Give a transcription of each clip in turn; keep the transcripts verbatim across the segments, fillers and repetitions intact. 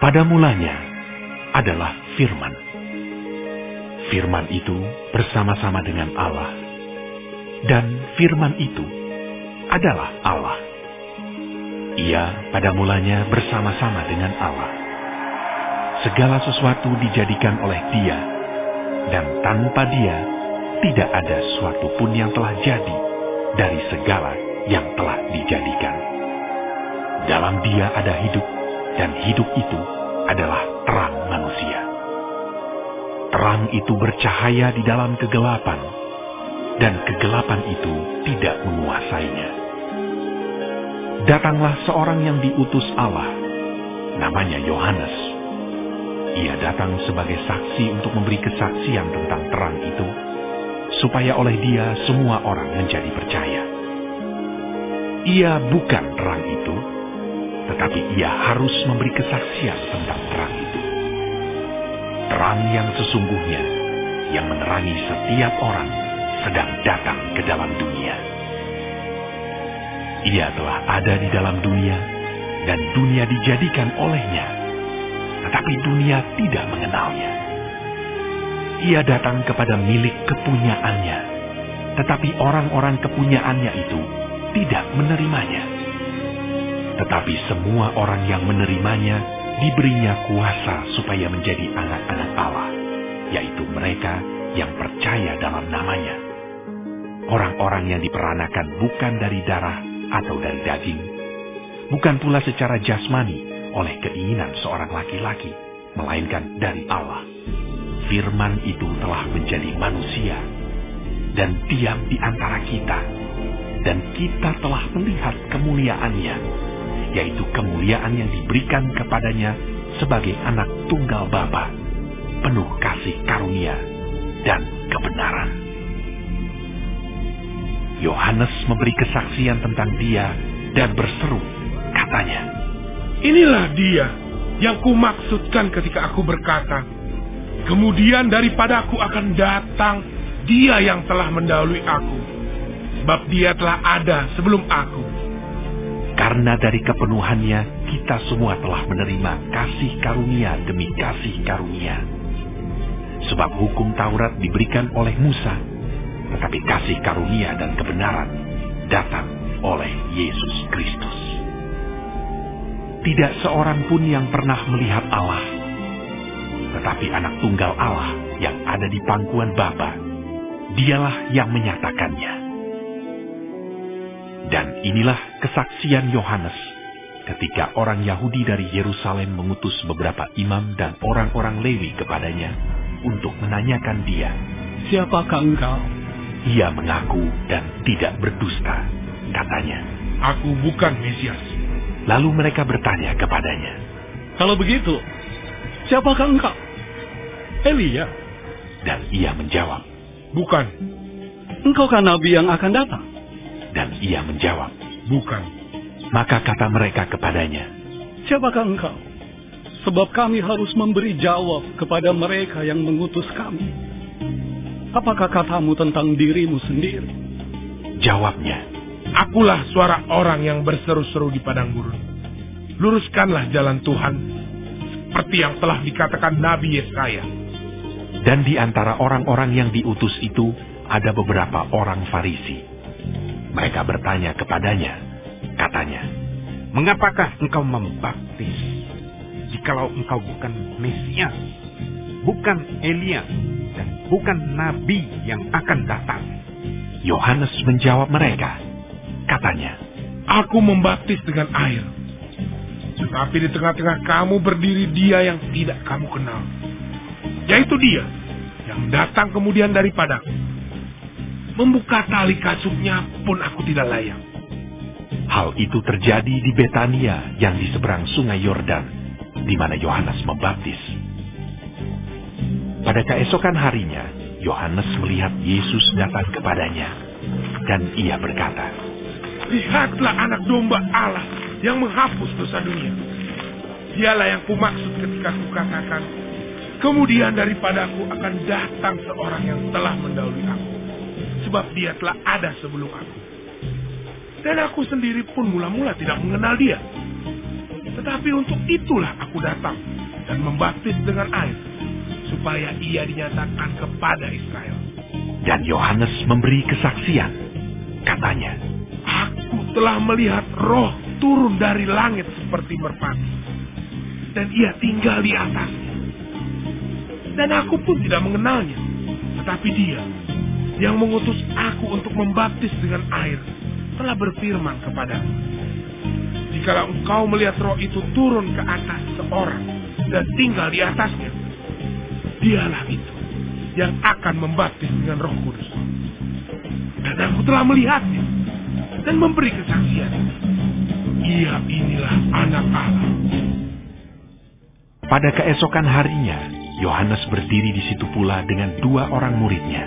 Pada mulanya adalah Firman. Firman itu bersama-sama dengan Allah, dan Firman itu adalah Allah. Ia pada mulanya bersama-sama dengan Allah. Segala sesuatu dijadikan oleh Dia, dan tanpa Dia tidak ada sesuatu pun yang telah jadi dari segala yang telah dijadikan. Dalam Dia ada hidup, dan hidup itu adalah terang manusia. Terang itu bercahaya di dalam kegelapan, dan kegelapan itu tidak menguasainya. Datanglah seorang yang diutus Allah, namanya Yohanes. Ia datang sebagai saksi untuk memberi kesaksian tentang terang itu, supaya oleh Dia semua orang menjadi percaya. Ia bukan terang itu, tetapi Ia harus memberi kesaksian tentang terang itu. Terang yang sesungguhnya, yang menerangi setiap orang, sedang datang ke dalam dunia. Ia telah ada di dalam dunia, dan dunia dijadikan olehnya, tetapi dunia tidak mengenalnya. Ia datang kepada milik kepunyaannya, tetapi orang-orang kepunyaannya itu tidak menerimanya. Tetapi semua orang yang menerimanya diberinya kuasa supaya menjadi anak-anak Allah, yaitu mereka yang percaya dalam namanya. Orang-orang yang diperanakan bukan dari darah atau dari daging, bukan pula secara jasmani oleh keinginan seorang laki-laki, melainkan dari Allah. Firman itu telah menjadi manusia dan diam di antara kita, dan kita telah melihat kemuliaannya, yaitu kemuliaan yang diberikan kepadanya sebagai anak tunggal Bapa, penuh kasih karunia dan kebenaran. Yohanes memberi kesaksian tentang Dia dan berseru, katanya, "Inilah Dia yang kumaksudkan ketika aku berkata, kemudian daripada aku akan datang Dia yang telah mendahului aku, sebab Dia telah ada sebelum aku." Karena dari kepenuhannya kita semua telah menerima kasih karunia demi kasih karunia. Sebab hukum Taurat diberikan oleh Musa, tetapi kasih karunia dan kebenaran datang oleh Yesus Kristus. Tidak seorang pun yang pernah melihat Allah, tetapi anak tunggal Allah yang ada di pangkuan Bapa, Dialah yang menyatakannya. Dan inilah kesaksian Yohanes ketika orang Yahudi dari Yerusalem mengutus beberapa imam dan orang-orang Lewi kepadanya untuk menanyakan dia, "Siapakah engkau?" Ia mengaku dan tidak berdusta. Katanya, "Aku bukan Mesias." Lalu mereka bertanya kepadanya, "Kalau begitu, siapakah engkau?" "Elia." Dan ia menjawab, "Bukan." "Engkaukah nabi yang akan datang?" Dan ia menjawab, "Bukan." Maka kata mereka kepadanya, "Siapakah engkau? Sebab kami harus memberi jawab kepada mereka yang mengutus kami. Apakah katamu tentang dirimu sendiri?" Jawabnya, "Akulah suara orang yang berseru-seru di padang gurun. Luruskanlah jalan Tuhan, seperti yang telah dikatakan Nabi Yesaya." Dan di antara orang-orang yang diutus itu ada beberapa orang Farisi. Mereka bertanya kepadanya, katanya, "Mengapakah engkau membaptis, jikalau engkau bukan Mesias, bukan Elia, dan bukan Nabi yang akan datang?" Yohanes menjawab mereka, katanya, "Aku membaptis dengan air, tetapi di tengah-tengah kamu berdiri Dia yang tidak kamu kenal, yaitu Dia yang datang kemudian daripadaku. Membuka tali kasutnya pun aku tidak layak." Hal itu terjadi di Betania yang di seberang sungai Yordan, di mana Yohanes membaptis. Pada keesokan harinya, Yohanes melihat Yesus datang kepadanya, dan ia berkata, "Lihatlah anak domba Allah yang menghapus dosa dunia. Dialah yang kumaksud ketika kukatakan, kemudian daripadaku akan datang seorang yang telah mendahului aku, sebab Dia telah ada sebelum aku. Dan aku sendiri pun mula-mula tidak mengenal Dia." Tetapi untuk itulah aku datang dan membaptis dengan air, supaya ia dinyatakan kepada Israel. Dan Yohanes memberi kesaksian. Katanya, Aku telah melihat roh turun dari langit seperti merpati, dan ia tinggal di atasnya. Dan aku pun tidak mengenalnya, tetapi dia yang mengutus aku untuk membaptis dengan air telah berfirman kepadaku, jikalau engkau melihat roh itu turun ke atas seorang dan tinggal di atasnya, dialah itu yang akan membaptis dengan Roh Kudus. Dan aku telah melihatnya dan memberi kesaksian. Ia inilah Anak Allah. pada keesokan harinya, Yohanes berdiri di situ pula dengan dua orang muridnya.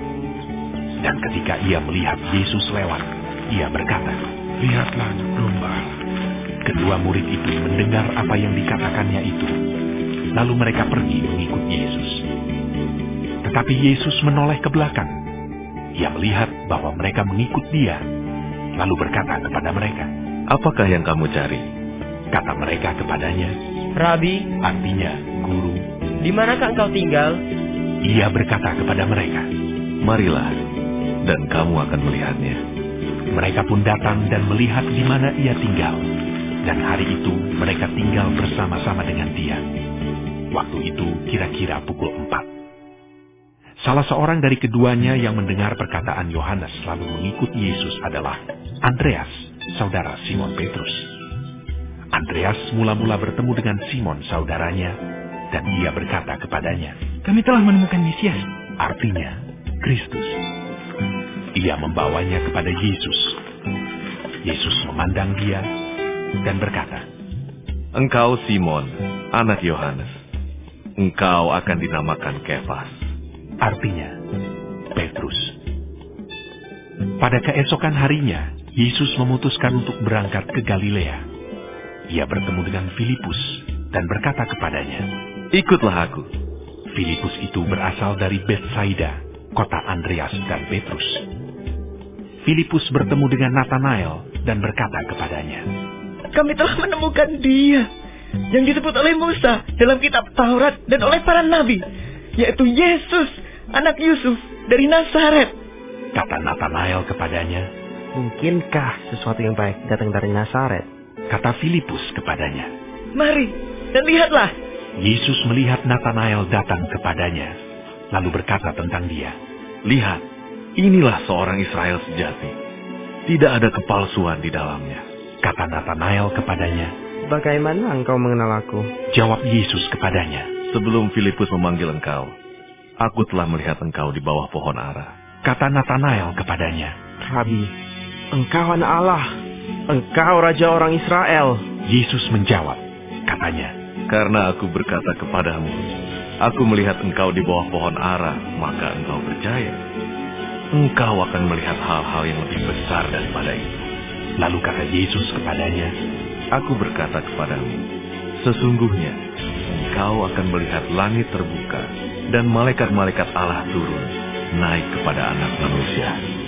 Dan ketika ia melihat Yesus lewat, ia berkata, Lihatlah Anak Domba Allah. Kedua murid itu mendengar apa yang dikatakannya itu. Lalu mereka pergi mengikut Yesus. Tetapi Yesus menoleh ke belakang. Ia melihat bahwa mereka mengikut dia. Lalu berkata kepada mereka, Apakah yang kamu cari? Kata mereka kepadanya, Rabi, artinya guru. di manakah engkau tinggal? Ia berkata kepada mereka, Marilah, dan kamu akan melihatnya. Mereka pun datang dan melihat di mana ia tinggal. Dan hari itu mereka tinggal bersama-sama dengan dia. Waktu itu kira-kira pukul empat. Salah seorang dari keduanya yang mendengar perkataan Yohanes lalu mengikut Yesus adalah Andreas, saudara Simon Petrus. Andreas mula-mula bertemu dengan Simon saudaranya, dan ia berkata kepadanya, Kami telah menemukan Mesias. artinya Kristus. Ia membawanya kepada Yesus. Yesus memandang dia dan berkata, Engkau Simon, anak Yohanes. Engkau akan dinamakan Kefas. artinya Petrus. Pada keesokan harinya, Yesus memutuskan untuk berangkat ke Galilea. Ia bertemu dengan Filipus dan berkata kepadanya, Ikutlah aku. Filipus itu berasal dari Betsaida, kota Andreas dan Petrus. Filipus bertemu dengan Nathanael dan berkata kepadanya, Kami telah menemukan dia yang disebut oleh Musa dalam kitab Taurat dan oleh para nabi, yaitu Yesus, anak Yusuf dari Nazaret. Kata Nathanael kepadanya, Mungkinkah sesuatu yang baik datang dari Nazaret? kata Filipus kepadanya. Mari dan lihatlah. Yesus melihat Nathanael datang kepadanya, lalu berkata tentang dia, Lihat, inilah seorang Israel sejati. Tidak ada kepalsuan di dalamnya. Kata Nathanael kepadanya. Bagaimana engkau mengenal aku? Jawab Yesus kepadanya, Sebelum Filipus memanggil engkau, aku telah melihat engkau di bawah pohon ara. Kata Nathanael kepadanya, Rabi, engkau anak Allah. Engkau Raja orang Israel. Yesus menjawab, katanya, Karena aku berkata kepadamu, aku melihat engkau di bawah pohon ara, maka engkau percaya. Engkau akan melihat hal-hal yang lebih besar daripada itu. Lalu kata Yesus kepadanya, Aku berkata kepadamu, sesungguhnya engkau akan melihat langit terbuka dan malaikat-malaikat Allah turun, naik kepada Anak Manusia.